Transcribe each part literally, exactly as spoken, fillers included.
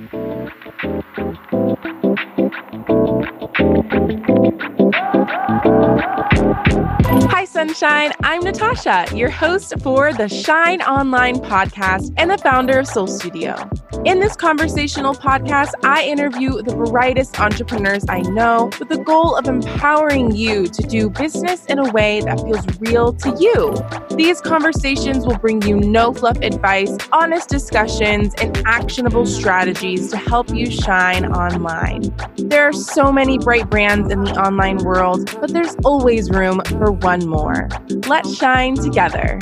Hi, Sunshine. I'm Natasha, your host for the Shine Online podcast and the founder of Soul Studio. In this conversational podcast, I interview the brightest entrepreneurs I know with the goal of empowering you to do business in a way that feels real to you. These conversations will bring you no-fluff advice, honest discussions, and actionable strategies to help you shine online. There are so many bright brands in the online world, but there's always room for one more. Let's shine together.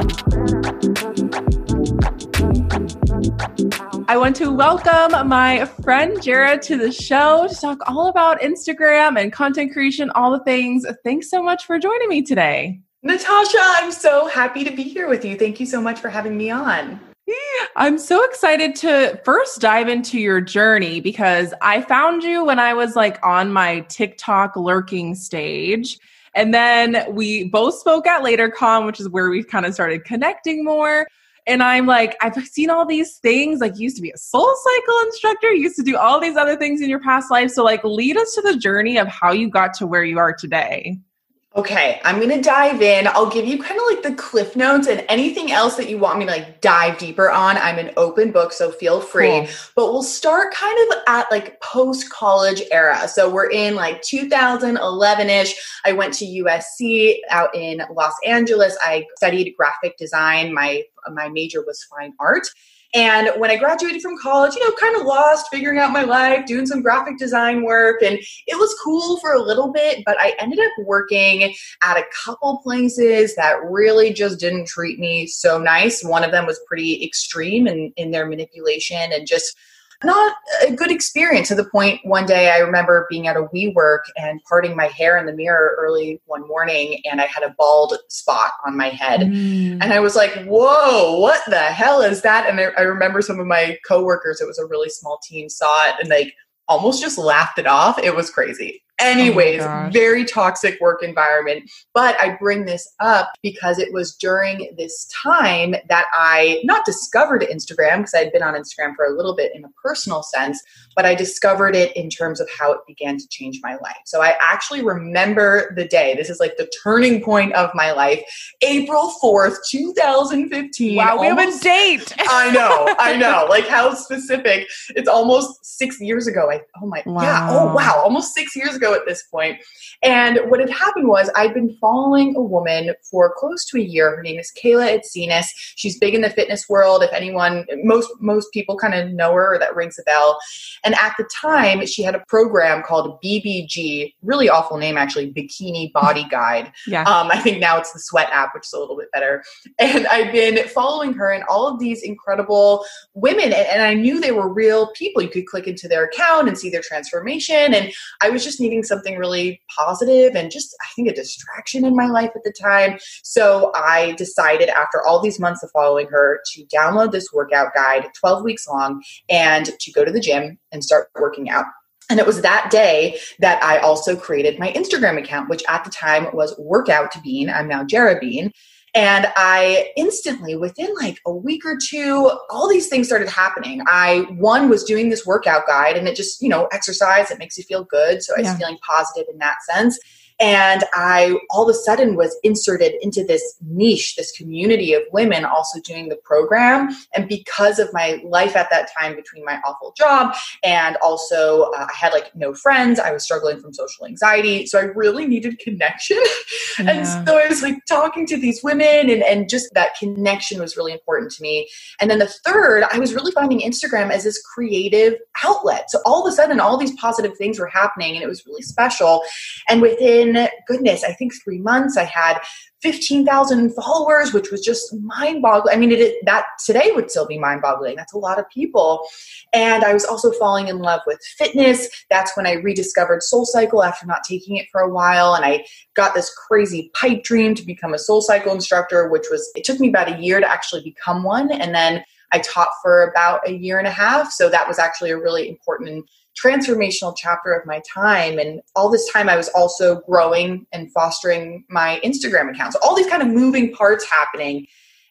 I want to welcome my friend Jared to the show to talk all about Instagram and content creation, all the things. Thanks so much for joining me today. Natasha, I'm so happy to be here with you. Thank you so much for having me on. I'm so excited to first dive into your journey because I found you when I was like on my TikTok lurking stage. And then we both spoke at LaterCon, which is where we kind of started connecting more. And I'm like, I've seen all these things, like you used to be a soul cycle instructor, you used to do all these other things in your past life. So like lead us to the journey of how you got to where you are today. Okay, I'm going to dive in. I'll give you kind of like the cliff notes and anything else that you want me to like dive deeper on. I'm an open book, so feel free. Cool. But we'll start kind of at like post-college era. So we're in like two thousand eleven-ish. I went to U S C out in Los Angeles. I studied graphic design. My my major was fine art. And when I graduated from college, you know, kind of lost, figuring out my life, doing some graphic design work. And it was cool for a little bit, but I ended up working at a couple places that really just didn't treat me so nice. One of them was pretty extreme in, in their manipulation and just not a good experience, to the point one day I remember being at a WeWork and parting my hair in the mirror early one morning, and I had a bald spot on my head. Mm. And I was like, whoa, what the hell is that? And I, I remember some of my coworkers, it was a really small team, saw it and like almost just laughed it off. It was crazy. Anyways, oh very toxic work environment. But I bring this up because it was during this time that I not discovered Instagram, because I had been on Instagram for a little bit in a personal sense, but I discovered it in terms of how it began to change my life. So I actually remember the day. This is like the turning point of my life. April fourth, twenty fifteen. Wow, we almost, have a date. I know, I know. Like how specific. It's almost six years ago. I oh my, wow. yeah. Oh, wow. Almost six years ago at this point. And what had happened was I'd been following a woman for close to a year. Her name is Kayla Itsinas. She's big in the fitness world. If anyone, most, most people kind of know her, or that rings a bell. And at the time she had a program called B B G, really awful name, actually, Bikini Body Guide. yeah. Um, I think now it's the Sweat app, which is a little bit better. And I've been following her and all of these incredible women. And, and I knew they were real people. You could click into their account and see their transformation. And I was just needing something really positive and just, I think, a distraction in my life at the time. So I decided after all these months of following her to download this workout guide, twelve weeks long, and to go to the gym and start working out. And it was that day that I also created my Instagram account, which at the time was Workout Bean. I'm now Jara Bean. And I instantly, within like a week or two, all these things started happening. I, one, was doing this workout guide, and it just, you know, exercise, it makes you feel good. So I was yeah. feeling positive in that sense. And I all of a sudden was inserted into this niche, this community of women also doing the program. And because of my life at that time, between my awful job and also uh, I had like no friends, I was struggling from social anxiety. So I really needed connection. Yeah. And so I was like talking to these women, and, and just that connection was really important to me. And then the third, I was really finding Instagram as this creative outlet. So all of a sudden, all these positive things were happening, and it was really special. And within goodness, I think three months, I had fifteen thousand followers, which was just mind-boggling. I mean, it, it, that today would still be mind-boggling. That's a lot of people. And I was also falling in love with fitness. That's when I rediscovered SoulCycle after not taking it for a while. And I got this crazy pipe dream to become a SoulCycle instructor, which was, it took me about a year to actually become one. And then I taught for about a year and a half. So that was actually a really important transformational chapter of my time. And all this time I was also growing and fostering my Instagram account. So all these kind of moving parts happening.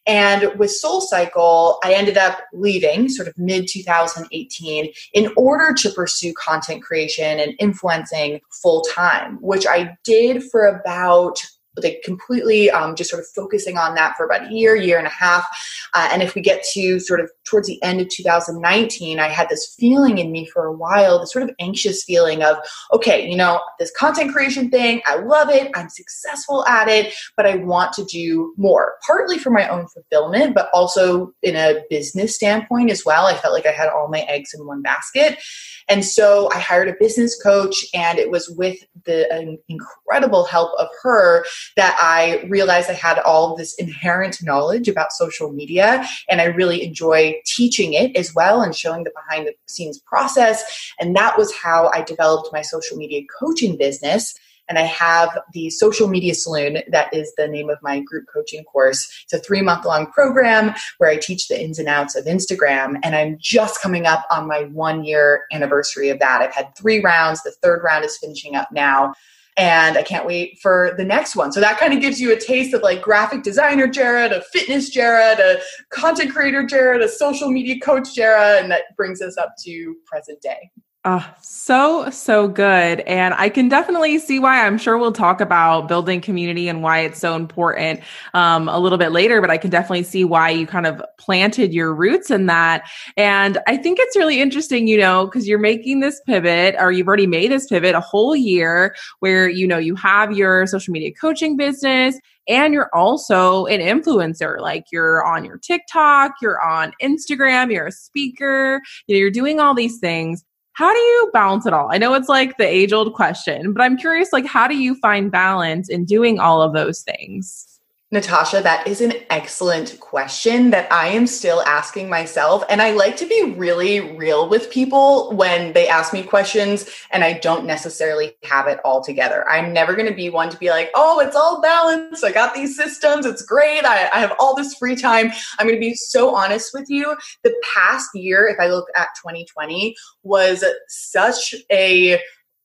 And with SoulCycle, I ended up leaving sort of mid twenty eighteen in order to pursue content creation and influencing full time, which I did for about like completely um, just sort of focusing on that for about a year, year and a half. Uh, and if we get to sort of towards the end of two thousand nineteen, I had this feeling in me for a while, this sort of anxious feeling of, okay, you know, this content creation thing, I love it, I'm successful at it, but I want to do more, partly for my own fulfillment, but also in a business standpoint as well. I felt like I had all my eggs in one basket. And so I hired a business coach, and it was with the uh, incredible help of her that I realized I had all this inherent knowledge about social media, and I really enjoy teaching it as well and showing the behind the scenes process. And that was how I developed my social media coaching business. And I have the Social Media Saloon. That is the name of my group coaching course. It's a three month long program where I teach the ins and outs of Instagram. And I'm just coming up on my one year anniversary of that. I've had three rounds. The third round is finishing up now. And I can't wait for the next one. So that kind of gives you a taste of like graphic designer Jared, a fitness Jared, a content creator Jared, a social media coach Jared. And that brings us up to present day. Oh, so, so good. And I can definitely see why. I'm sure we'll talk about building community and why it's so important um, a little bit later, but I can definitely see why you kind of planted your roots in that. And I think it's really interesting, you know, because you're making this pivot, or you've already made this pivot a whole year where, you know, you have your social media coaching business, and you're also an influencer. Like you're on your TikTok, you're on Instagram, you're a speaker, you know, you're doing all these things. How do you balance it all? I know it's like the age old question, but I'm curious, like, how do you find balance in doing all of those things? Natasha, that is an excellent question that I am still asking myself. And I like to be really real with people when they ask me questions and I don't necessarily have it all together. I'm never going to be one to be like, oh, it's all balanced. I got these systems. It's great. I, I have all this free time. I'm going to be so honest with you. The past year, if I look at twenty twenty, was such a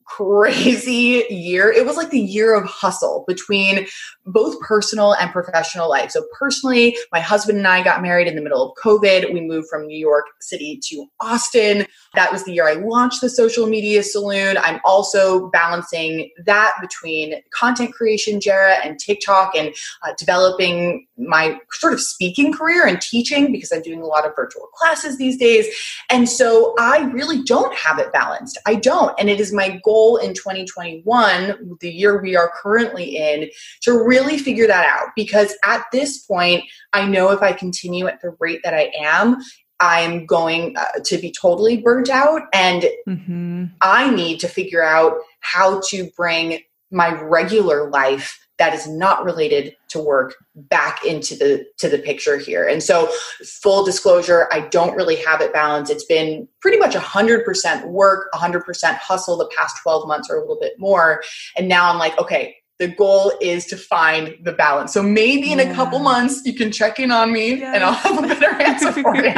crazy year. It was like the year of hustle between both personal and professional life. So personally, my husband and I got married in the middle of COVID. We moved from New York City to Austin. That was the year I launched the Social Media Saloon. I'm also balancing that between content creation, Jara, and TikTok, and uh, developing my sort of speaking career and teaching, because I'm doing a lot of virtual classes these days. And so I really don't have it balanced. I don't. And it is my goal in twenty twenty-one, the year we are currently in, to really figure that out. Because at this point, I know if I continue at the rate that I am, I'm going uh, to be totally burnt out. And mm-hmm. I need to figure out how to bring my regular life that is not related to work back into the to the picture here. And so full disclosure, I don't really have it balanced. It's been pretty much one hundred percent work, one hundred percent hustle the past twelve months or a little bit more. And now I'm like, okay, the goal is to find the balance. So maybe in yeah. a couple months you can check in on me yes. and I'll have a better answer for you.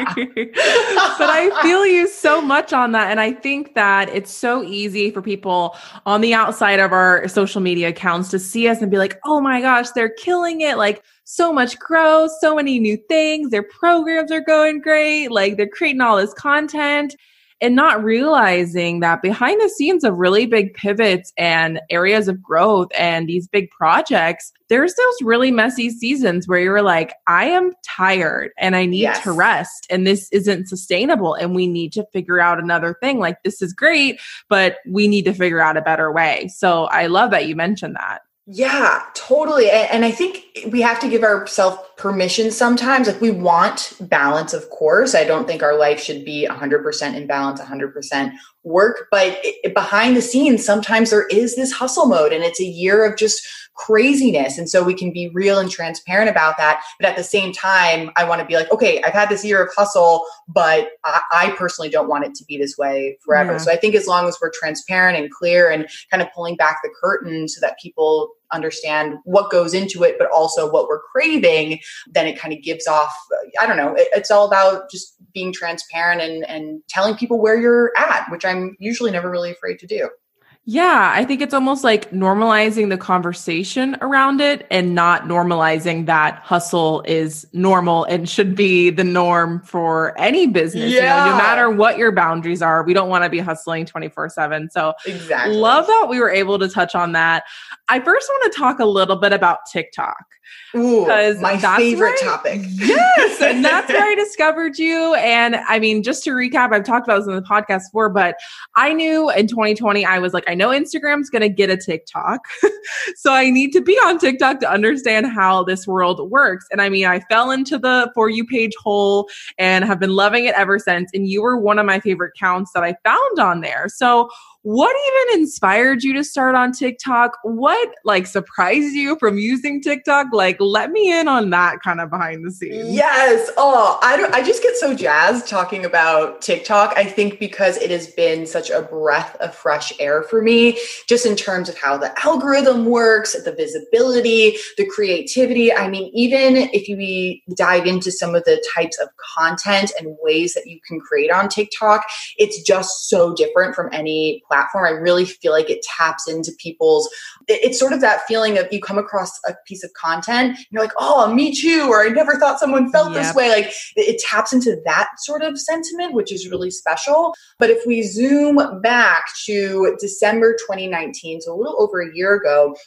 But I feel you so much on that. And I think that it's so easy for people on the outside of our social media accounts to see us and be like, oh my gosh, they're killing it. Like so much growth, so many new things. Their programs are going great. Like they're creating all this content. And not realizing that behind the scenes of really big pivots and areas of growth and these big projects, there's those really messy seasons where you're like, I am tired and I need yes. to rest and this isn't sustainable and we need to figure out another thing. Like this is great, but we need to figure out a better way. So I love that you mentioned that. Yeah, totally. And I think we have to give ourselves permission sometimes. Like we want balance, of course. I don't think our life should be one hundred percent in balance, one hundred percent work. But it, behind the scenes, sometimes there is this hustle mode and it's a year of just craziness. And so we can be real and transparent about that. But at the same time, I want to be like, okay, I've had this year of hustle, but I, I personally don't want it to be this way forever. Yeah. So I think as long as we're transparent and clear and kind of pulling back the curtain so that people understand what goes into it, but also what we're craving, then it kind of gives off, I don't know, it, it's all about just being transparent and, and telling people where you're at, which I'm usually never really afraid to do. Yeah, I think it's almost like normalizing the conversation around it and not normalizing that hustle is normal and should be the norm for any business. Yeah. You know, no matter what your boundaries are, we don't want to be hustling twenty-four seven. So exactly. Love that we were able to touch on that. I first want to talk a little bit about TikTok. Ooh, my favorite where, topic. Yes. And that's where I discovered you. And I mean, just to recap, I've talked about this in the podcast before, but I knew in twenty twenty, I was like, I know Instagram's going to get a TikTok. So I need to be on TikTok to understand how this world works. And I mean, I fell into the For You page hole and have been loving it ever since. And you were one of my favorite counts that I found on there. So what even inspired you to start on TikTok? What like surprised you from using TikTok? Like, let me in on that kind of behind the scenes. Yes. Oh, I don't, I just get so jazzed talking about TikTok. I think because it has been such a breath of fresh air for me, just in terms of how the algorithm works, the visibility, the creativity. I mean, even if you dive into some of the types of content and ways that you can create on TikTok, it's just so different from any platform. Platform. I really feel like it taps into people's, it's sort of that feeling of you come across a piece of content, and you're like, oh, me too, or I never thought someone felt yep. this way. Like it, it taps into that sort of sentiment, which is really special. But if we zoom back to December twenty nineteen, so a little over a year ago,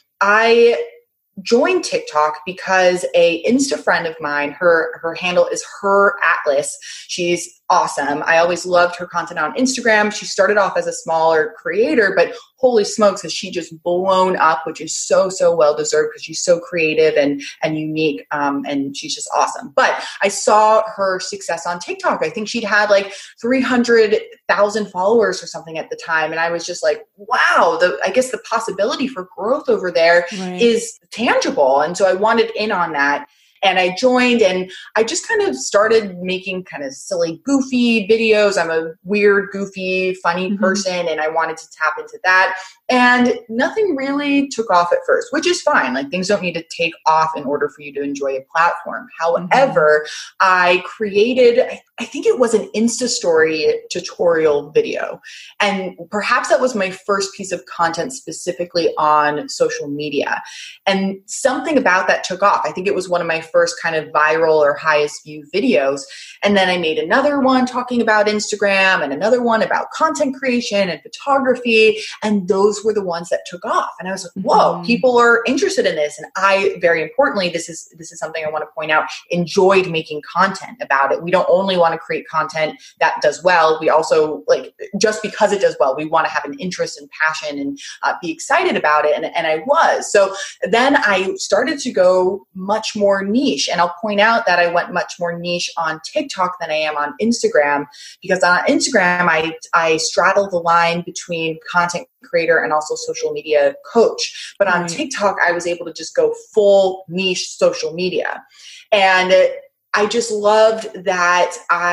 I joined TikTok because a Insta friend of mine, her, her handle is Her Atlas. She's awesome. I always loved her content on Instagram. She started off as a smaller creator, but holy smokes, has she just blown up, which is so, so well deserved because she's so creative and, and unique. Um, and she's just awesome. But I saw her success on TikTok. I think she'd had like three hundred thousand followers or something at the time. And I was just like, wow, the, I guess the possibility for growth over there right. is tangible. And so I wanted in on that. And I joined and I just kind of started making kind of silly, goofy videos. I'm a weird, goofy, funny mm-hmm. person, and I wanted to tap into that. And nothing really took off at first, which is fine. Like things don't need to take off in order for you to enjoy a platform. However, mm-hmm. I created, I think it was an Insta story tutorial video. And perhaps that was my first piece of content specifically on social media. And something about that took off. I think it was one of my first kind of viral or highest view videos. And then I made another one talking about Instagram and another one about content creation and photography. And those were the ones that took off. And I was like, whoa, mm-hmm. people are interested in this. And I, very importantly, this is, this is something I want to point out, enjoyed making content about it. We don't only want to create content that does well. We also like, just because it does well, we want to have an interest and passion and uh, be excited about it. And, and I was. So then I started to go much more niche. And I'll point out that I went much more niche on TikTok than I am on Instagram, because on Instagram, I, I straddle the line between content creator and also social media coach. But on mm. TikTok, I was able to just go full niche social media. And I just loved that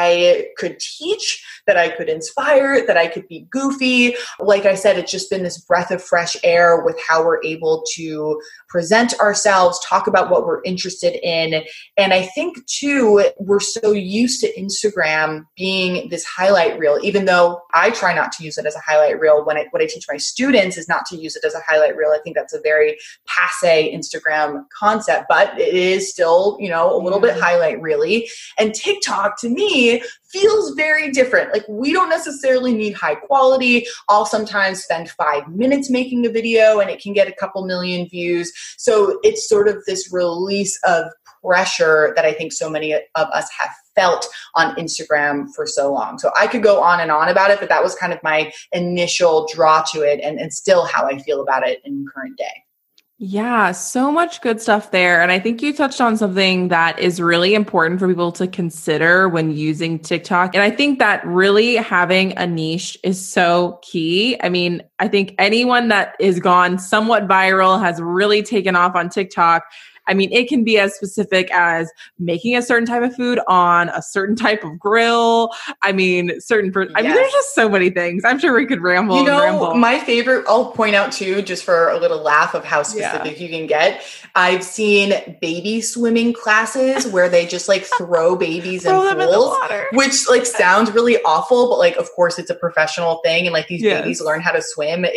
I could teach, that I could inspire, that I could be goofy. Like I said, it's just been this breath of fresh air with how we're able to present ourselves, talk about what we're interested in. And I think too, we're so used to Instagram being this highlight reel, even though I try not to use it as a highlight reel. When I, what I teach my students is not to use it as a highlight reel. I think that's a very passe Instagram concept, but it is still, you know, a little yeah. bit highlight really. And TikTok to me feels very different. Like we don't necessarily need high quality. I'll sometimes spend five minutes making a video and it can get a couple million views. So it's sort of this release of pressure that I think so many of us have felt on Instagram for so long. So I could go on and on about it, but that was kind of my initial draw to it and, and still how I feel about it in current day. Yeah, so much good stuff there. And I think you touched on something that is really important for people to consider when using TikTok. And I think that really having a niche is so key. I mean, I think anyone that is gone somewhat viral has really taken off on TikTok. I mean, it can be as specific as making a certain type of food on a certain type of grill. I mean, certain, per- I yes. mean, there's just so many things. I'm sure we could ramble you know, and ramble. My favorite, I'll point out too, just for a little laugh of how specific yeah. you can get. I've seen baby swimming classes where they just like throw babies in throw pools, in which like sounds really awful, but like, of course it's a professional thing. And like these yes. babies learn how to swim. It's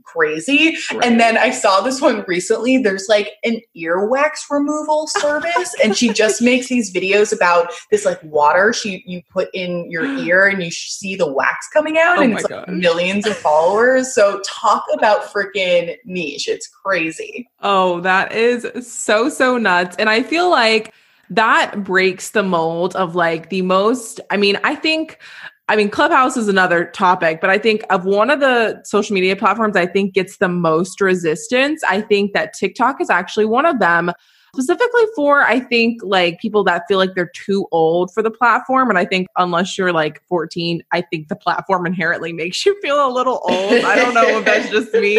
crazy. Right. And then I saw this one recently. There's like an earwax removal service, and she just makes these videos about this like water she you put in your ear and you see the wax coming out, oh and my it's like God. millions of followers. So talk about freaking niche. It's crazy. Oh, that is so, so nuts. And I feel like that breaks the mold of like the most, I mean, I think, I mean, Clubhouse is another topic, but I think of one of the social media platforms I think gets the most resistance, I think that TikTok is actually one of them. Specifically for, I think, like people that feel like they're too old for the platform. And I think unless you're like fourteen, I think the platform inherently makes you feel a little old. I don't know if that's just me.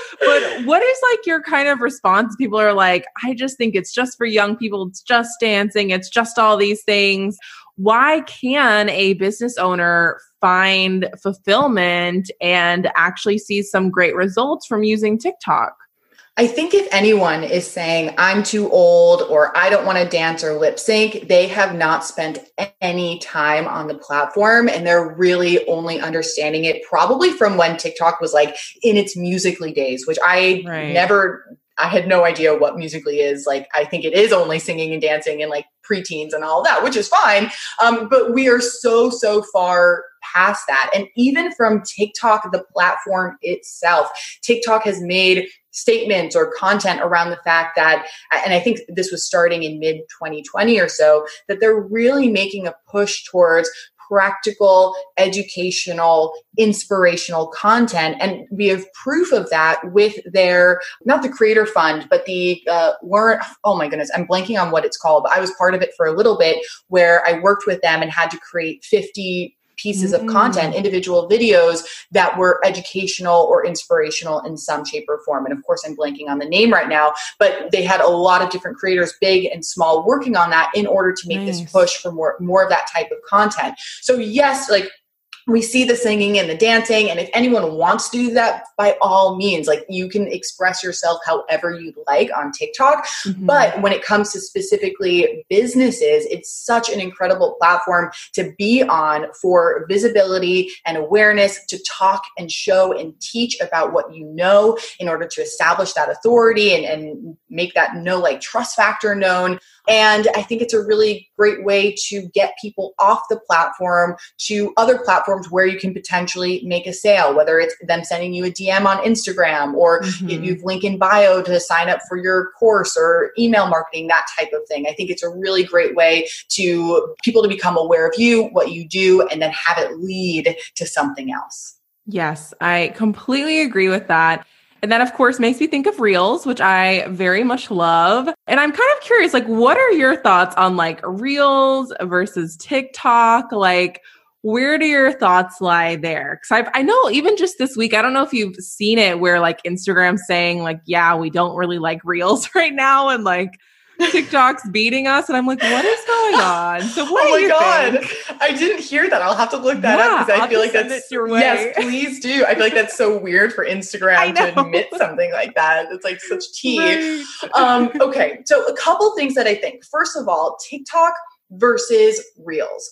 But what is like your kind of response? People are like, I just think it's just for young people. It's just dancing. It's just all these things. Why can a business owner find fulfillment and actually see some great results from using TikTok? I think if anyone is saying I'm too old or I don't want to dance or lip sync, they have not spent any time on the platform, and they're really only understanding it probably from when TikTok was like in its Musical.ly days, which I right. never, I had no idea what Musical.ly is. Like, I think it is only singing and dancing and like preteens and all that, which is fine. Um, but we are so, so far past that. And even from TikTok, the platform itself, TikTok has made statements or content around the fact that, and I think this was starting in mid twenty twenty or so, that they're really making a push towards practical, educational, inspirational content. And we have proof of that with their, not the Creator Fund, but the uh, learn, oh my goodness, I'm blanking on what it's called, but I was part of it for a little bit where I worked with them and had to create fifty pieces of content, individual videos that were educational or inspirational in some shape or form. And of course, I'm blanking on the name right now, but they had a lot of different creators, big and small, working on that in order to make nice. This push for more, more of that type of content. So yes, like, we see the singing and the dancing, and if anyone wants to do that, by all means, like, you can express yourself however you'd like on TikTok. Mm-hmm. But when it comes to specifically businesses, it's such an incredible platform to be on for visibility and awareness, to talk and show and teach about what you know in order to establish that authority and, and make that know, like, trust factor known. And I think it's a really great way to get people off the platform to other platforms where you can potentially make a sale, whether it's them sending you a D M on Instagram or mm-hmm. you've link in bio to sign up for your course or email marketing, that type of thing. I think it's a really great way to people to become aware of you, what you do, and then have it lead to something else. Yes, I completely agree with that. And that, of course, makes me think of Reels, which I very much love. And I'm kind of curious, like, what are your thoughts on like Reels versus TikTok? Like, where do your thoughts lie there? Because I know even just this week, I don't know if you've seen it where like Instagram's saying like, yeah, we don't really like Reels right now. And like TikTok's beating us. And I'm like, what is going on? So what oh do my you God. think? I didn't hear that. I'll have to look that yeah, up because I I'll feel like that's your way. Yes, please do. I feel like that's so weird for Instagram to admit something like that. It's like such tea. Right. um, okay. So a couple things that I think. First of all, TikTok versus Reels.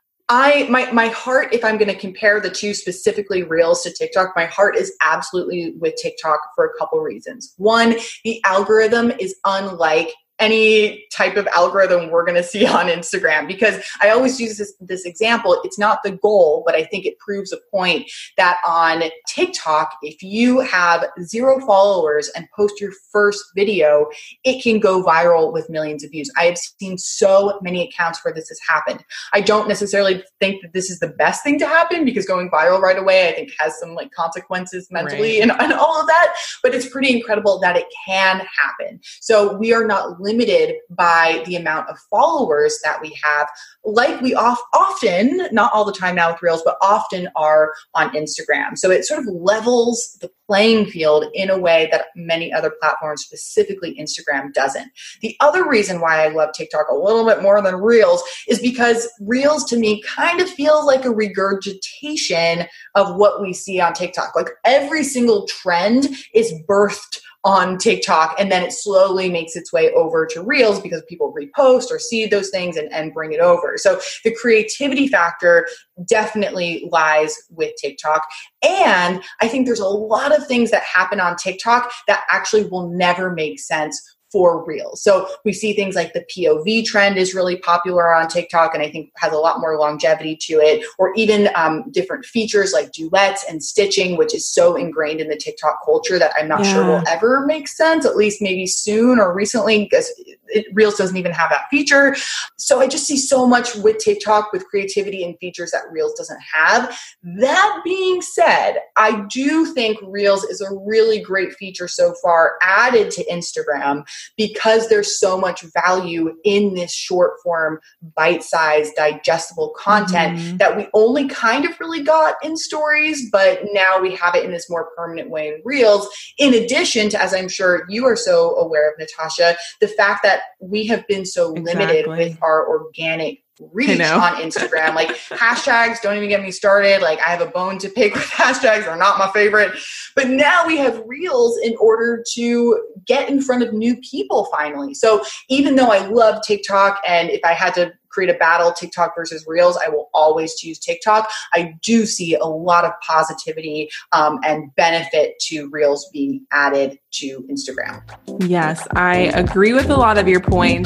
I my my heart, if I'm going to compare the two, specifically Reels to TikTok, my heart is absolutely with TikTok for a couple reasons. One, the algorithm is unlike any type of algorithm we're going to see on Instagram, because I always use this, this example. It's not the goal, but I think it proves a point that on TikTok, if you have zero followers and post your first video, it can go viral with millions of views. I have seen so many accounts where this has happened. I don't necessarily think that this is the best thing to happen, because going viral right away, I think has some like consequences mentally right. and, and all of that, but it's pretty incredible that it can happen. So we are not limited by the amount of followers that we have, like we off, often, not all the time now with Reels, but often are on Instagram. So it sort of levels the playing field in a way that many other platforms, specifically Instagram, doesn't. The other reason why I love TikTok a little bit more than Reels is because Reels to me kind of feels like a regurgitation of what we see on TikTok. Like every single trend is birthed on TikTok, and then it slowly makes its way over to Reels because people repost or see those things and, and bring it over. So the creativity factor definitely lies with TikTok. And I think there's a lot of things that happen on TikTok that actually will never make sense for Reels. So we see things like the P O V trend is really popular on TikTok and I think has a lot more longevity to it, or even um, different features like duets and stitching, which is so ingrained in the TikTok culture that I'm not yeah. sure will ever make sense, at least maybe soon or recently, because it, Reels doesn't even have that feature. So I just see so much with TikTok with creativity and features that Reels doesn't have. That being said, I do think Reels is a really great feature so far added to Instagram, because there's so much value in this short form, bite-sized, digestible content mm-hmm. that we only kind of really got in stories, but now we have it in this more permanent way in Reels. In addition to, as I'm sure you are so aware of, Natasha, the fact that we have been so limited exactly. with our organic reach on Instagram. Like hashtags, don't even get me started. Like I have a bone to pick with hashtags. They're not my favorite. But now we have Reels in order to get in front of new people finally. So even though I love TikTok, and if I had to create a battle, TikTok versus Reels, I will always choose TikTok. I do see a lot of positivity um, and benefit to Reels being added to Instagram. Yes, I agree with a lot of your points.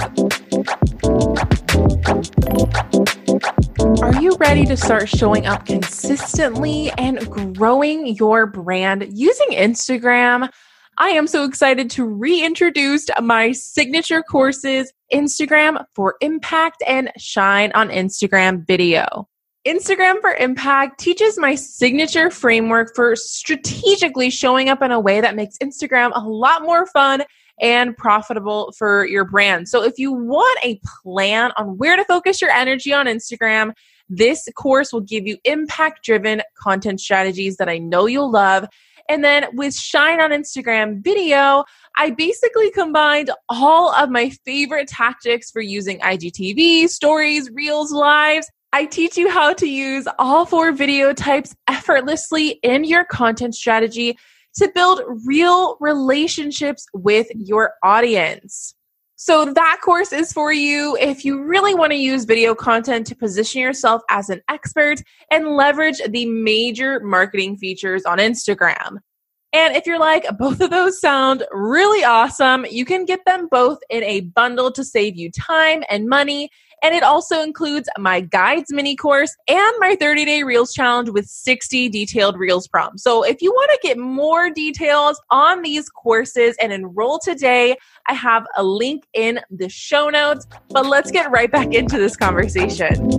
Are you ready to start showing up consistently and growing your brand using Instagram? I am so excited to reintroduce my signature courses, Instagram for Impact and Shine on Instagram video. Instagram for Impact teaches my signature framework for strategically showing up in a way that makes Instagram a lot more fun and profitable for your brand. So if you want a plan on where to focus your energy on Instagram, this course will give you impact-driven content strategies that I know you'll love. And then with Shine on Instagram video, I basically combined all of my favorite tactics for using I G T V, stories, Reels, lives. I teach you how to use all four video types effortlessly in your content strategy to build real relationships with your audience. So that course is for you if you really want to use video content to position yourself as an expert and leverage the major marketing features on Instagram. And if you're like, both of those sound really awesome, you can get them both in a bundle to save you time and money. And it also includes my guides mini course and my thirty-day Reels challenge with sixty detailed Reels prompts. So if you want to get more details on these courses and enroll today, I have a link in the show notes. But let's get right back into this conversation.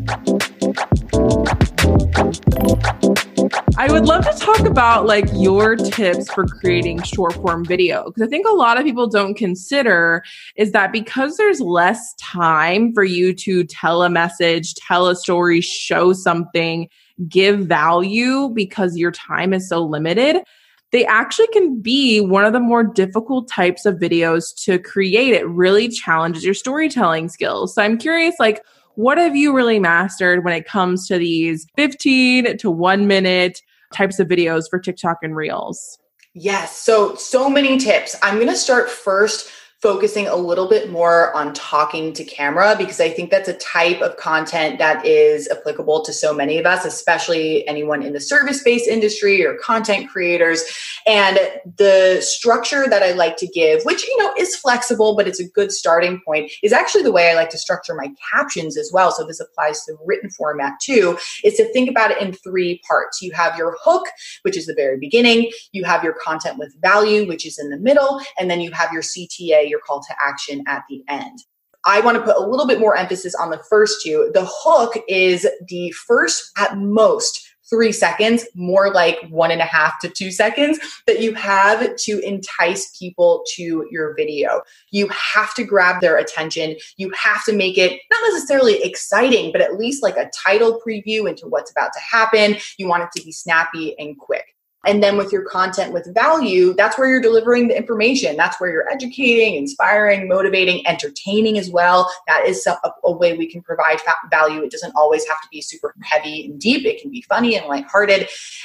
I would love to talk about like your tips for creating short form video, because I think a lot of people don't consider is that because there's less time for you to tell a message, tell a story, show something, give value because your time is so limited, they actually can be one of the more difficult types of videos to create. It really challenges your storytelling skills. So I'm curious, like, what have you really mastered when it comes to these fifteen to one minute types of videos for TikTok and Reels? Yes. So, so many tips. I'm going to start first focusing a little bit more on talking to camera, because I think that's a type of content that is applicable to so many of us, especially anyone in the service-based industry or content creators. And the structure that I like to give, which, you know, is flexible, but it's a good starting point, is actually the way I like to structure my captions as well. So this applies to written format too, is to think about it in three parts. You have your hook, which is the very beginning. You have your content with value, which is in the middle. And then you have your C T A, your call to action at the end. I want to put a little bit more emphasis on the first two. The hook is the first, at most, three seconds, more like one and a half to two seconds that you have to entice people to your video. You have to grab their attention. You have to make it not necessarily exciting, but at least like a title preview into what's about to happen. You want it to be snappy and quick. And then with your content with value, that's where you're delivering the information. That's where you're educating, inspiring, motivating, entertaining as well. That is a, a way we can provide value. It doesn't always have to be super heavy and deep. It can be funny and lighthearted.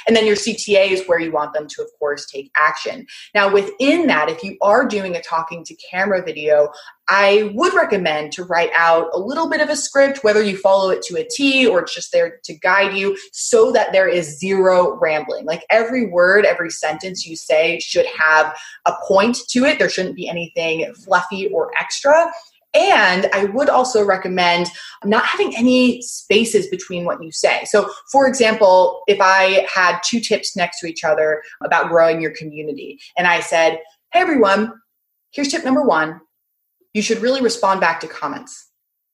And then your C T A is where you want them to, of course, take action. Now, within that, if you are doing a talking to camera video, I would recommend to write out a little bit of a script, whether you follow it to a T or it's just there to guide you, so that there is zero rambling. Like every word, every sentence you say should have a point to it. There shouldn't be anything fluffy or extra. And I would also recommend not having any spaces between what you say. So for example, if I had two tips next to each other about growing your community, and I said, hey everyone, here's tip number one. You should really respond back to comments.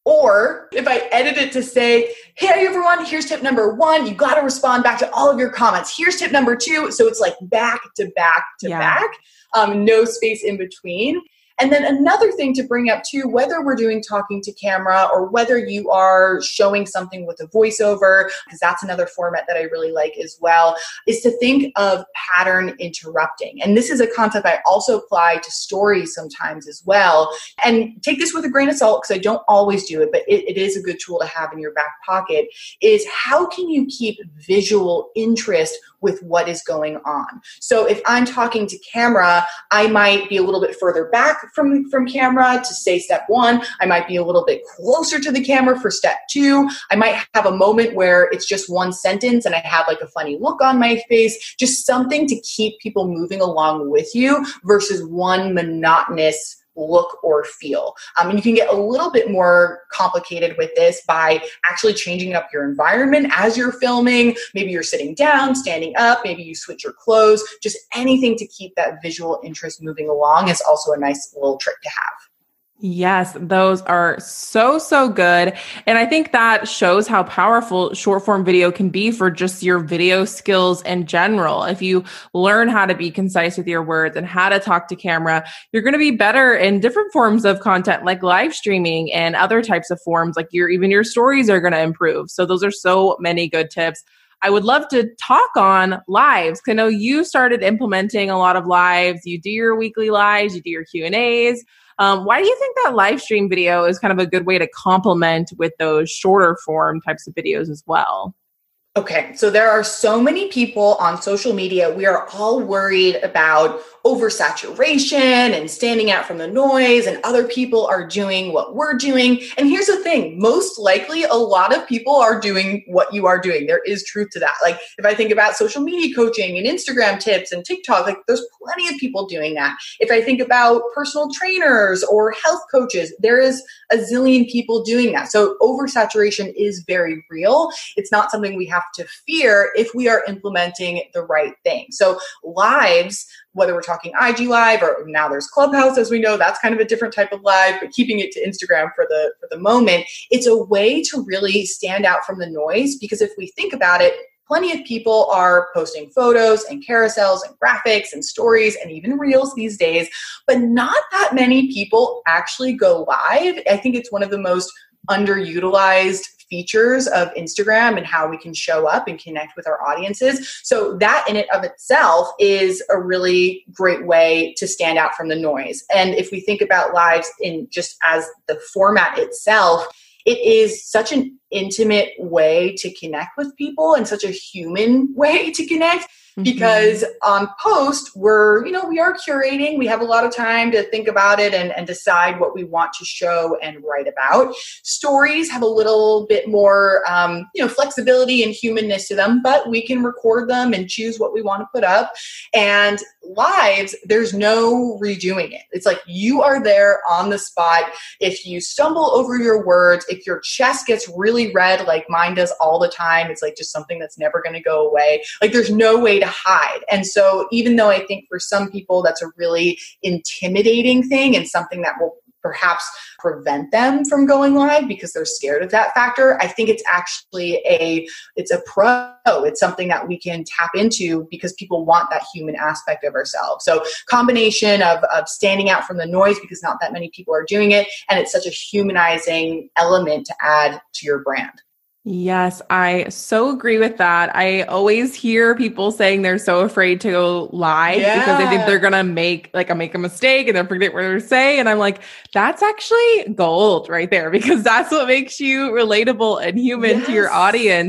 Or if I edit it to say, hey everyone, here's tip number one, you got to respond back to all of your comments. Here's tip number two. So it's like back to back to yeah. back, um, no space in between. And then another thing to bring up too, whether we're doing talking to camera or whether you are showing something with a voiceover, because that's another format that I really like as well, is to think of pattern interrupting. And this is a concept I also apply to stories sometimes as well. And take this with a grain of salt because I don't always do it, but it, it is a good tool to have in your back pocket, is how can you keep visual interest with what is going on? So if I'm talking to camera, I might be a little bit further back from, from camera to say step one. I might be a little bit closer to the camera for step two. I might have a moment where it's just one sentence and I have like a funny look on my face, just something to keep people moving along with you versus one monotonous look or feel. Um, and you can get a little bit more complicated with this by actually changing up your environment as you're filming. Maybe you're sitting down, standing up, maybe you switch your clothes, just anything to keep that visual interest moving along is also a nice little trick to have. Yes, those are so, so good. And I think that shows how powerful short form video can be for just your video skills in general. If you learn how to be concise with your words and how to talk to camera, you're going to be better in different forms of content like live streaming and other types of forms, like your, even your stories are going to improve. So those are so many good tips. I would love to talk on lives, because I know you started implementing a lot of lives. You do your weekly lives, you do your Q and A's. Um, why do you think that live stream video is kind of a good way to complement with those shorter form types of videos as well? Okay, so there are so many people on social media. We are all worried about oversaturation and standing out from the noise, and other people are doing what we're doing. And here's the thing, most likely a lot of people are doing what you are doing. There is truth to that. Like if I think about social media coaching and Instagram tips and TikTok, like there's plenty of people doing that. If I think about personal trainers or health coaches, there is a zillion people doing that. So oversaturation is very real. It's not something we have to fear if we are implementing the right thing. So lives, whether we're talking I G Live or now there's Clubhouse, as we know, that's kind of a different type of live, but keeping it to Instagram for the for the moment, it's a way to really stand out from the noise. Because if we think about it, plenty of people are posting photos and carousels and graphics and stories and even reels these days, but not that many people actually go live. I think it's one of the most underutilized features of Instagram and how we can show up and connect with our audiences. So that in and of itself is a really great way to stand out from the noise. And if we think about lives in just as the format itself, it is such an intimate way to connect with people and such a human way to connect. Because on post, we're, you know, we are curating. We have a lot of time to think about it and, and decide what we want to show and write about. Stories have a little bit more, um, you know, flexibility and humanness to them, but we can record them and choose what we want to put up. And lives, there's no redoing it. It's like you are there on the spot. If you stumble over your words, if your chest gets really red, like mine does all the time, it's like just something that's never going to go away. Like there's no way to hide. And so even though I think for some people that's a really intimidating thing and something that will perhaps prevent them from going live because they're scared of that factor, I think it's actually a, it's a pro. It's something that we can tap into because people want that human aspect of ourselves. So combination of, of standing out from the noise because not that many people are doing it. And it's such a humanizing element to add to your brand. Yes, I so agree with that. I always hear people saying they're so afraid to go live yeah. because they think they're going to make like a make a mistake and they'll forget what they're saying. And I'm like, that's actually gold right there because that's what makes you relatable and human yes. to your audience.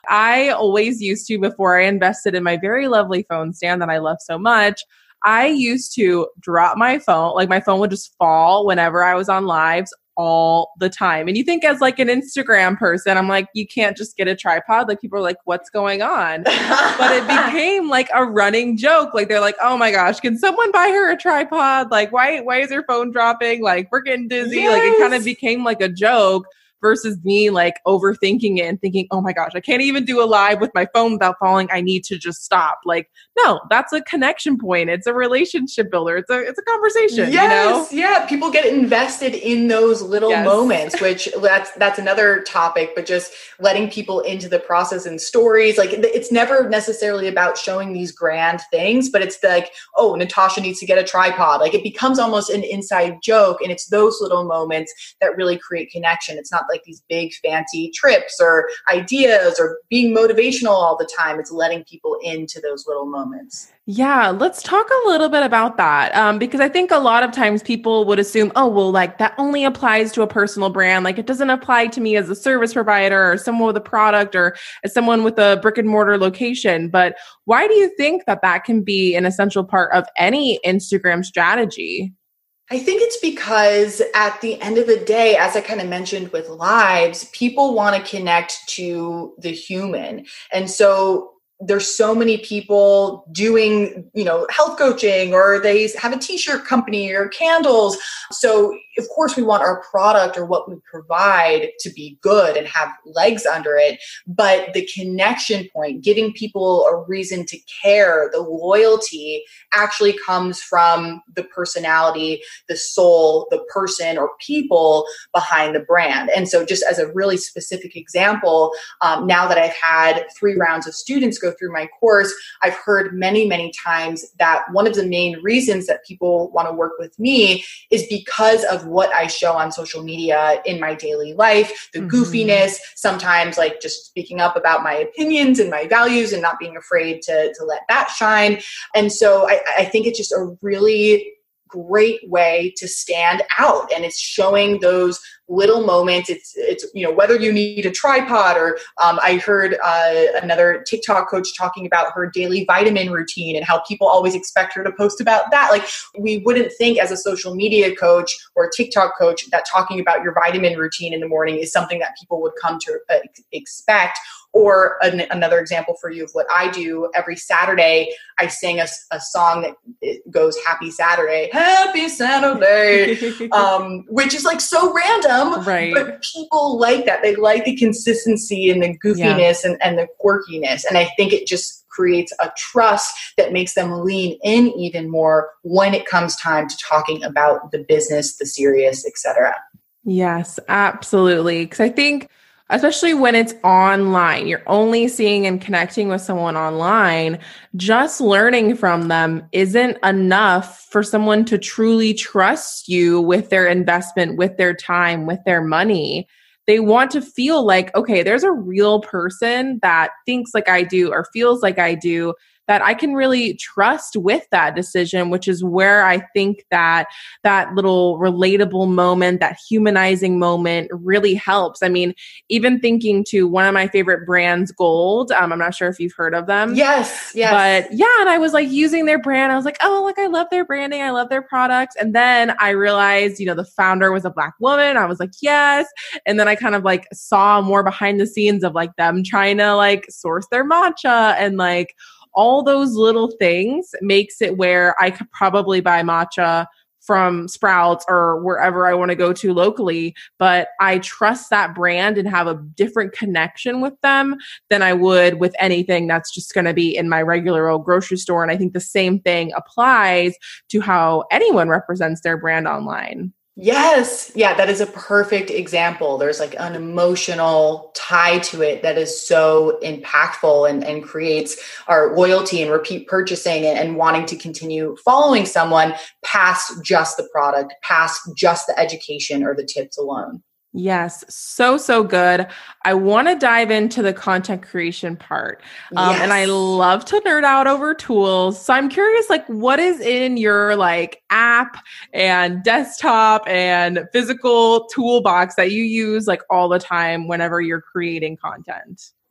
I always used to, before I invested in my very lovely phone stand that I love so much, I used to drop my phone, like my phone would just fall whenever I was on lives all the time. And you think as like an Instagram person, I'm like, you can't just get a tripod. Like people are like, what's going on? But it became like a running joke. Like they're like, oh my gosh, can someone buy her a tripod? Like why, why is her phone dropping? Like we're getting dizzy. Yes. Like it kind of became like a joke. Versus me like overthinking it and thinking, oh my gosh, I can't even do a live with my phone without falling. I need to just stop. Like, no, that's a connection point. It's a relationship builder. It's a it's a conversation. Yes, you know? Yeah. People get invested in those little Yes. moments, which that's that's another topic, but just letting people into the process and stories. Like it's never necessarily about showing these grand things, but it's like, oh, Natasha needs to get a tripod. Like it becomes almost an inside joke. And it's those little moments that really create connection. It's not like these big fancy trips or ideas or being motivational all the time. It's letting people into those little moments. Yeah, let's talk a little bit about that um, because I think a lot of times people would assume, oh, well, like that only applies to a personal brand. Like it doesn't apply to me as a service provider or someone with a product or as someone with a brick and mortar location. But why do you think that that can be an essential part of any Instagram strategy? I think it's because at the end of the day, as I kind of mentioned with lives, people want to connect to the human. And so there's so many people doing, you know, health coaching, or they have a t-shirt company or candles. So of course we want our product or what we provide to be good and have legs under it. But the connection point, giving people a reason to care, the loyalty actually comes from the personality, the soul, the person or people behind the brand. And so just as a really specific example, um, now that I've had three rounds of students go through my course, I've heard many, many times that one of the main reasons that people want to work with me is because of what I show on social media in my daily life, the mm-hmm. goofiness, sometimes like just speaking up about my opinions and my values and not being afraid to, to let that shine. And so I, I think it's just a really great way to stand out, and it's showing those little moments. It's it's you know, whether you need a tripod or um, I heard uh, another TikTok coach talking about her daily vitamin routine and how people always expect her to post about that. Like we wouldn't think as a social media coach or a TikTok coach that talking about your vitamin routine in the morning is something that people would come to uh, expect. Or an, another example for you of what I do every Saturday, I sing a, a song that goes Happy Saturday, Happy Saturday, um, which is like so random, right? But people like that. They like the consistency and the goofiness yeah. and, and the quirkiness. And I think it just creates a trust that makes them lean in even more when it comes time to talking about the business, the serious, et cetera. Yes, absolutely. Because I think especially when it's online, you're only seeing and connecting with someone online, just learning from them isn't enough for someone to truly trust you with their investment, with their time, with their money. They want to feel like, okay, there's a real person that thinks like I do or feels like I do, that I can really trust with that decision, which is where I think that that little relatable moment, that humanizing moment really helps. I mean, even thinking to one of my favorite brands, Gold, um, I'm not sure if you've heard of them. Yes, yes. But yeah, and I was like using their brand. I was like, oh, like I love their branding. I love their products. And then I realized, you know, the founder was a Black woman. I was like, yes. And then I kind of like saw more behind the scenes of like them trying to like source their matcha and like all those little things makes it where I could probably buy matcha from Sprouts or wherever I want to go to locally, but I trust that brand and have a different connection with them than I would with anything that's just going to be in my regular old grocery store. And I think the same thing applies to how anyone represents their brand online. Yes. Yeah, that is a perfect example. There's like an emotional tie to it that is so impactful and, and creates our loyalty and repeat purchasing and, and wanting to continue following someone past just the product, past just the education or the tips alone. Yes. So, so good. I want to dive into the content creation part. Um, yes. And I love to nerd out over tools. So I'm curious, like, what is in your like app and desktop and physical toolbox that you use like all the time whenever you're creating content?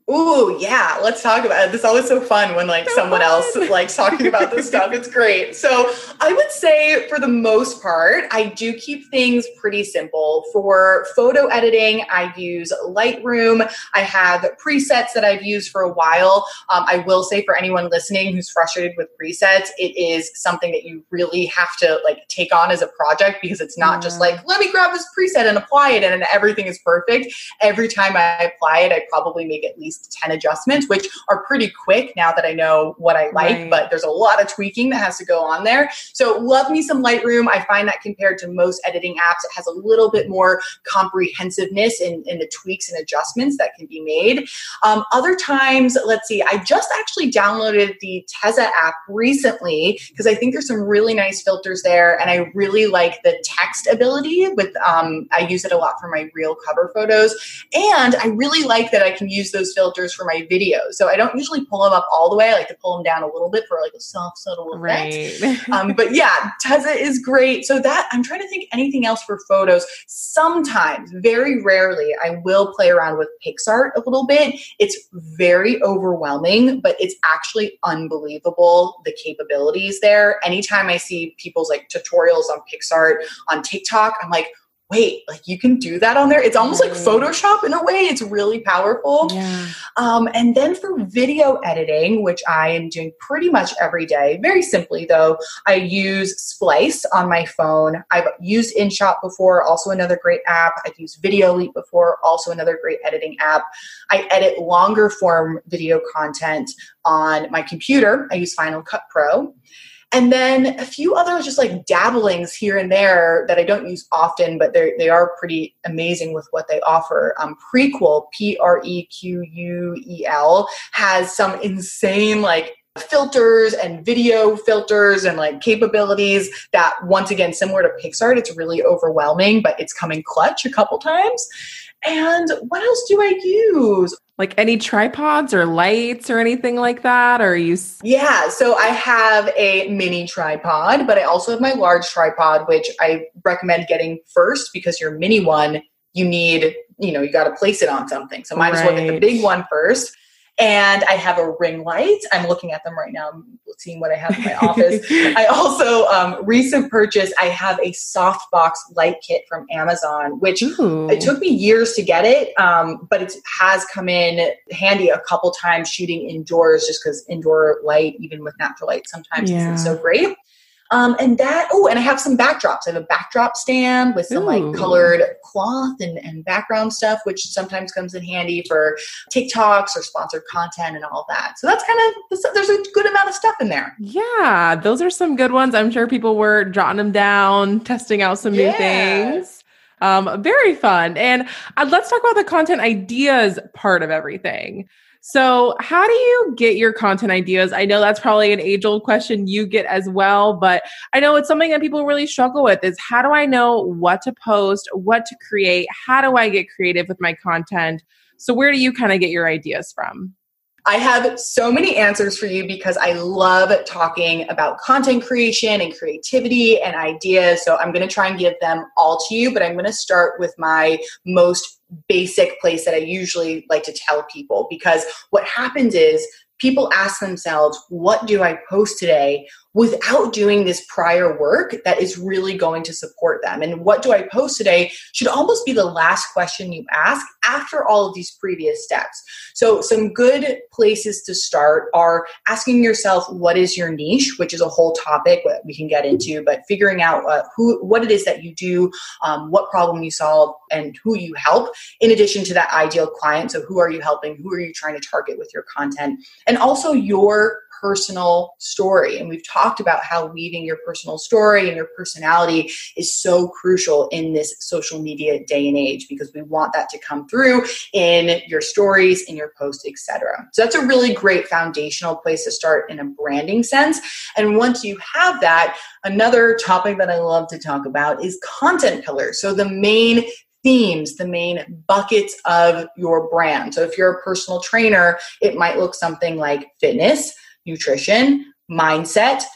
Ooh, yeah. Let's talk about it. This is always so fun when like so someone fun. else likes talking about this stuff. It's great. So I would say for the most part, I do keep things pretty simple. For photo editing, I use Lightroom. I have presets that I've used for a while. Um, I will say for anyone listening who's frustrated with presets, it is something that you really have to like take on as a project, because it's not yeah. just like, let me grab this preset and apply it and everything is perfect. Every time I apply it, I probably make at least ten adjustments, which are pretty quick now that I know what I like, right. but there's a lot of tweaking that has to go on there. So love me some Lightroom. I find that compared to most editing apps, it has a little bit more comprehensiveness in, in the tweaks and adjustments that can be made. Um, other times, let's see, I just actually downloaded the Tezza app recently because I think there's some really nice filters there, and I really like the text ability with, um, I use it a lot for my reel cover photos, and I really like that I can use those filters for my videos. So I don't usually pull them up all the way. I like to pull them down a little bit for like a soft, subtle effect. Right. um, but yeah, Tezza is great. So that, I'm trying to think anything else for photos. Sometimes, very rarely, I will play around with PicsArt a little bit. It's very overwhelming, but it's actually unbelievable, the capabilities there. Anytime I see people's like tutorials on PicsArt on TikTok, I'm like, wait, like you can do that on there? It's almost right. like Photoshop in a way. It's really powerful. Yeah. Um, and then for video editing, which I am doing pretty much every day, very simply though, I use Splice on my phone. I've used InShot before, also another great app. I've used VideoLeap before, also another great editing app. I edit longer form video content on my computer. I use Final Cut Pro. And then a few others just like dabblings here and there that I don't use often, but they they are pretty amazing with what they offer. Um, Prequel, P R E Q U E L, has some insane like filters and video filters and like capabilities that, once again, similar to PicsArt, it's really overwhelming, but it's coming clutch a couple times. And what else do I use? Like any tripods or lights or anything like that? Or you? Yeah, so I have a mini tripod, but I also have my large tripod, which I recommend getting first because your mini one, you need, you know, you got to place it on something. So might right. as well get the big one first. And I have a ring light. I'm looking at them right now. I'm seeing what I have in my office. I also, um, recent purchase, I have a softbox light kit from Amazon, which Ooh. It took me years to get it, um, but it has come in handy a couple times shooting indoors, just because indoor light, even with natural light, sometimes yeah. isn't so great. Um, and that, oh, and I have some backdrops. I have a backdrop stand with some Ooh. like colored cloth and, and background stuff, which sometimes comes in handy for TikToks or sponsored content and all that. So that's kind of, there's a good amount of stuff in there. Yeah, those are some good ones. I'm sure people were jotting them down, testing out some yeah. new things. Um, very fun. And uh, let's talk about the content ideas part of everything. So how do you get your content ideas? I know that's probably an age-old question you get as well, but I know it's something that people really struggle with is how do I know what to post, what to create? How do I get creative with my content? So where do you kind of get your ideas from? I have so many answers for you because I love talking about content creation and creativity and ideas. So I'm going to try and give them all to you, but I'm going to start with my most basic place that I usually like to tell people, because what happens is people ask themselves, what do I post today, without doing this prior work that is really going to support them. And what do I post today should almost be the last question you ask after all of these previous steps. So some good places to start are asking yourself, what is your niche, which is a whole topic that we can get into, but figuring out uh, who, what it is that you do, um, what problem you solve, and who you help, in addition to that ideal client. So who are you helping? Who are you trying to target with your content? And also your personal story. And we've talked about how weaving your personal story and your personality is so crucial in this social media day and age, because we want that to come through in your stories, in your posts, et cetera. So that's a really great foundational place to start in a branding sense. And once you have that, another topic that I love to talk about is content pillars. So the main themes, the main buckets of your brand. So if you're a personal trainer, it might look something like fitness, nutrition, mindset,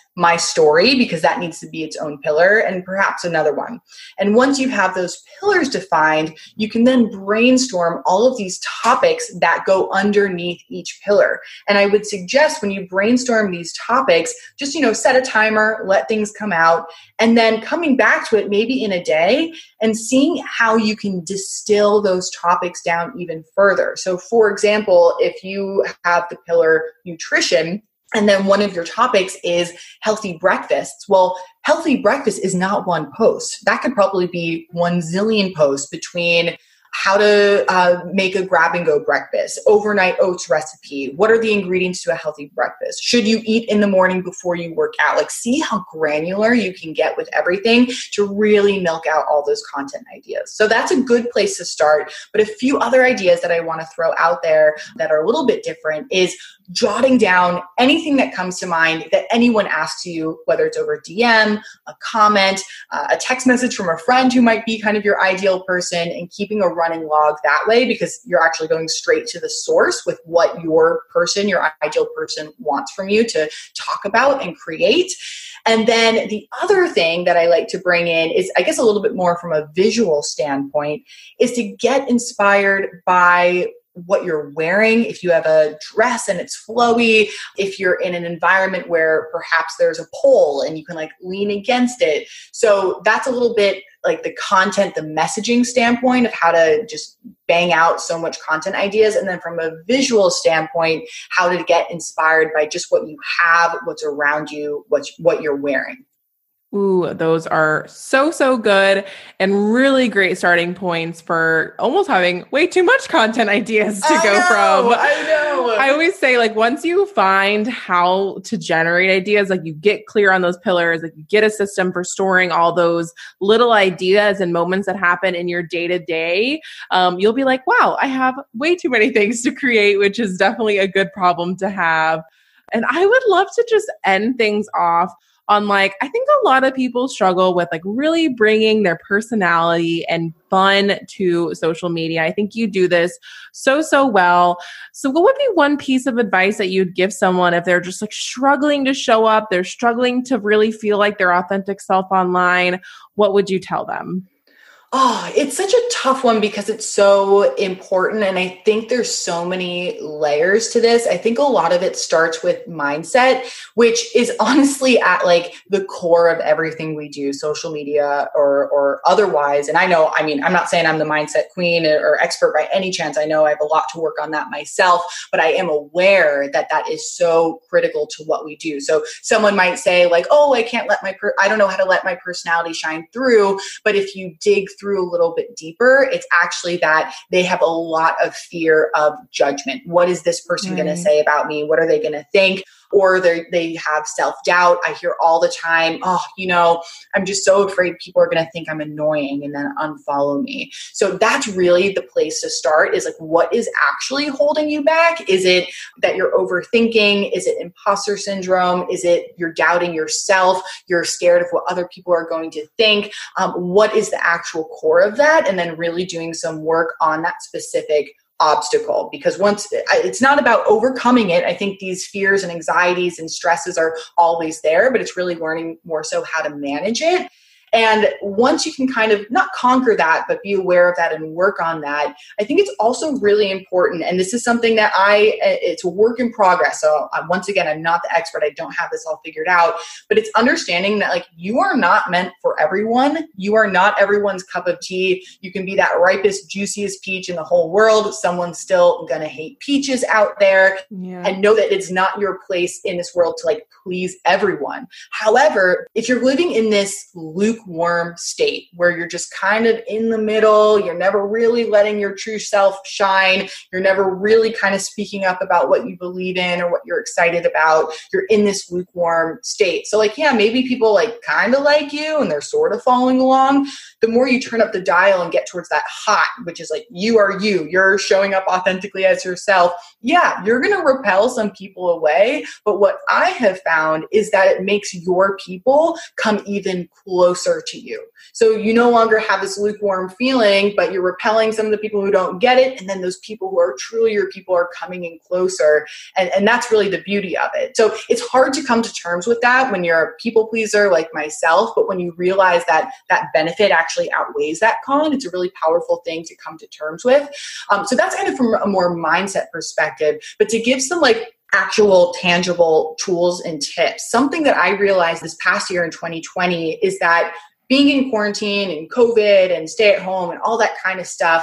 my story, because that needs to be its own pillar, and perhaps another one. And once you have those pillars defined, you can then brainstorm all of these topics that go underneath each pillar. And I would suggest when you brainstorm these topics, just, you know, set a timer, let things come out, and then coming back to it maybe in a day and seeing how you can distill those topics down even further. So for example, if you have the pillar nutrition, and then one of your topics is healthy breakfasts. Well, healthy breakfast is not one post. That could probably be one zillion posts between how to uh, make a grab-and-go breakfast, overnight oats recipe. What are the ingredients to a healthy breakfast? Should you eat in the morning before you work out? Like, see how granular you can get with everything to really milk out all those content ideas. So that's a good place to start. But a few other ideas that I want to throw out there that are a little bit different is jotting down anything that comes to mind that anyone asks you, whether it's over D M, a comment, uh, a text message from a friend who might be kind of your ideal person, and keeping a running log that way, because you're actually going straight to the source with what your person, your ideal person wants from you to talk about and create. And then the other thing that I like to bring in is, I guess, a little bit more from a visual standpoint, is to get inspired by what you're wearing. If you have a dress and it's flowy, if you're in an environment where perhaps there's a pole and you can like lean against it. So that's a little bit like the content, the messaging standpoint of how to just bang out so much content ideas. And then from a visual standpoint, how to get inspired by just what you have, what's around you, what's, what you're wearing. Ooh, those are so, so good and really great starting points for almost having way too much content ideas to I go know, from. I know. I always say, like, once you find how to generate ideas, like you get clear on those pillars, like you get a system for storing all those little ideas and moments that happen in your day to day, um, you'll be like, wow, I have way too many things to create, which is definitely a good problem to have. And I would love to just end things off on, like, I think a lot of people struggle with like really bringing their personality and fun to social media. I think you do this so, so well. So what would be one piece of advice that you'd give someone if they're just like struggling to show up, they're struggling to really feel like their authentic self online? What would you tell them? Oh, it's such a tough one because it's so important. And I think there's so many layers to this. I think a lot of it starts with mindset, which is honestly at like the core of everything we do, social media or, or otherwise. And I know, I mean, I'm not saying I'm the mindset queen or expert by any chance. I know I have a lot to work on that myself, but I am aware that that is so critical to what we do. So someone might say like, oh, I can't let my, per- I don't know how to let my personality shine through. But if you dig through a little bit deeper, it's actually that they have a lot of fear of judgment. What is this person right. going to say about me? What are they going to think? Or they they have self-doubt. I hear all the time, oh, you know, I'm just so afraid people are going to think I'm annoying and then unfollow me. So that's really the place to start, is like, what is actually holding you back? Is it that you're overthinking? Is it imposter syndrome? Is it you're doubting yourself? You're scared of what other people are going to think? Um, what is the actual core of that? And then really doing some work on that specific obstacle, because once it's not about overcoming it. I think these fears and anxieties and stresses are always there, but it's really learning more so how to manage it. And once you can kind of not conquer that, but be aware of that and work on that, I think it's also really important. And this is something that I, it's a work in progress. So once again, I'm not the expert. I don't have this all figured out, but it's understanding that like you are not meant for everyone. You are not everyone's cup of tea. You can be that ripest, juiciest peach in the whole world. Someone's still going to hate peaches out there. Yeah. And know that it's not your place in this world to like please everyone. However, if you're living in this lukewarm state where you're just kind of in the middle, you're never really letting your true self shine, you're never really kind of speaking up about what you believe in or what you're excited about, you're in this lukewarm state. So like, yeah, maybe people like kind of like you and they're sort of following along. The more you turn up the dial and get towards that hot, which is like, you are you, you're showing up authentically as yourself. Yeah, you're going to repel some people away. But what I have found is that it makes your people come even closer closer to you. So you no longer have this lukewarm feeling, but you're repelling some of the people who don't get it. And then those people who are truly your people are coming in closer. And, and that's really the beauty of it. So it's hard to come to terms with that when you're a people pleaser like myself. But when you realize that that benefit actually outweighs that con, it's a really powerful thing to come to terms with. Um, so that's kind of from a more mindset perspective. But to give some like actual tangible tools and tips, something that I realized this past year in twenty twenty is that being in quarantine and COVID and stay at home and all that kind of stuff,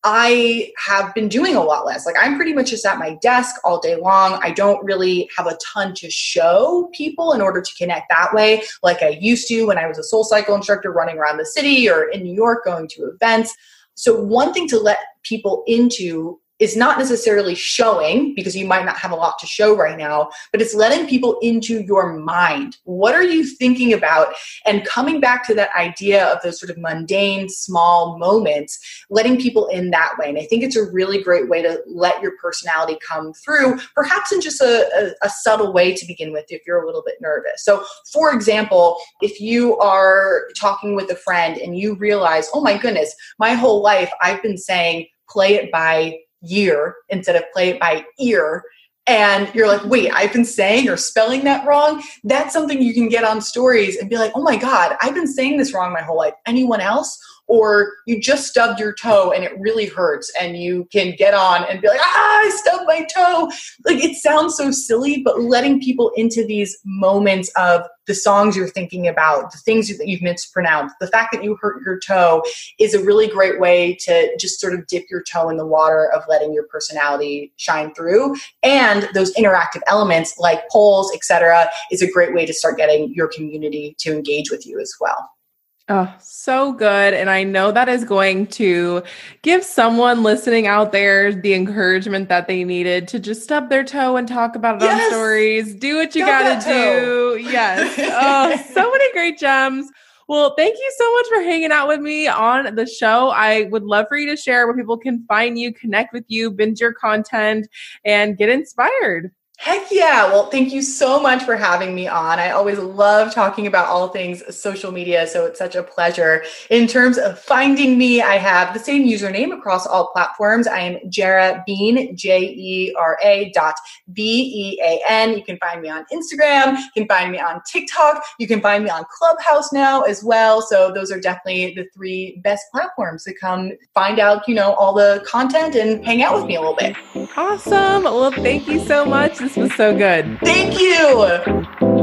I have been doing a lot less. Like I'm pretty much just at my desk all day long. I don't really have a ton to show people in order to connect that way like I used to when I was a SoulCycle instructor running around the city or in New York going to events. So one thing to let people into is not necessarily showing, because you might not have a lot to show right now, but it's letting people into your mind. What are you thinking about? And coming back to that idea of those sort of mundane, small moments, letting people in that way. And I think it's a really great way to let your personality come through, perhaps in just a, a, a subtle way to begin with if you're a little bit nervous. So for example, if you are talking with a friend and you realize, oh my goodness, my whole life I've been saying, play it by year instead of play it by ear. And you're like, wait, I've been saying or spelling that wrong. That's something you can get on stories and be like, oh my God, I've been saying this wrong my whole life. Anyone else? Or you just stubbed your toe and it really hurts and you can get on and be like, ah, I stubbed my toe. Like it sounds so silly, but letting people into these moments of the songs you're thinking about, the things that you've mispronounced, the fact that you hurt your toe is a really great way to just sort of dip your toe in the water of letting your personality shine through. And those interactive elements like polls, et cetera, is a great way to start getting your community to engage with you as well. Oh, so good. And I know that is going to give someone listening out there the encouragement that they needed to just stub their toe and talk about it yes. on stories. Do what you got to do. Yes. Oh, so many great gems. Well, thank you so much for hanging out with me on the show. I would love for you to share where people can find you, connect with you, binge your content, and get inspired. Heck yeah. Well, thank you so much for having me on. I always love talking about all things social media, so it's such a pleasure. In terms of finding me, I have the same username across all platforms. I am Jera Bean, J E R A dot B E A N. You can find me on Instagram. You can find me on TikTok. You can find me on Clubhouse now as well. So those are definitely the three best platforms to come find out, you know, all the content and hang out with me a little bit. Awesome. Well, thank you so much. This was so good. Thank you.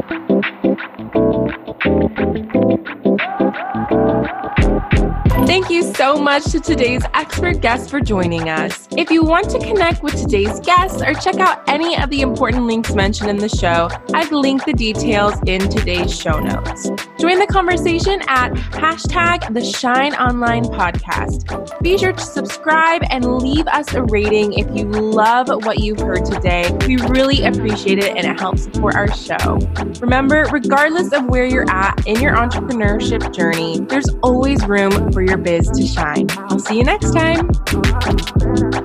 Thank you so much to today's expert guest for joining us. If you want to connect with today's guests or check out any of the important links mentioned in the show, I've linked the details in today's show notes. Join the conversation at hashtag the Shine Online Podcast. Be sure to subscribe and leave us a rating if you love what you've heard today. We really appreciate it and it helps support our show. Remember, regardless of where you're at in your entrepreneurship journey, there's always room for your biz to shine. I'll see you next time.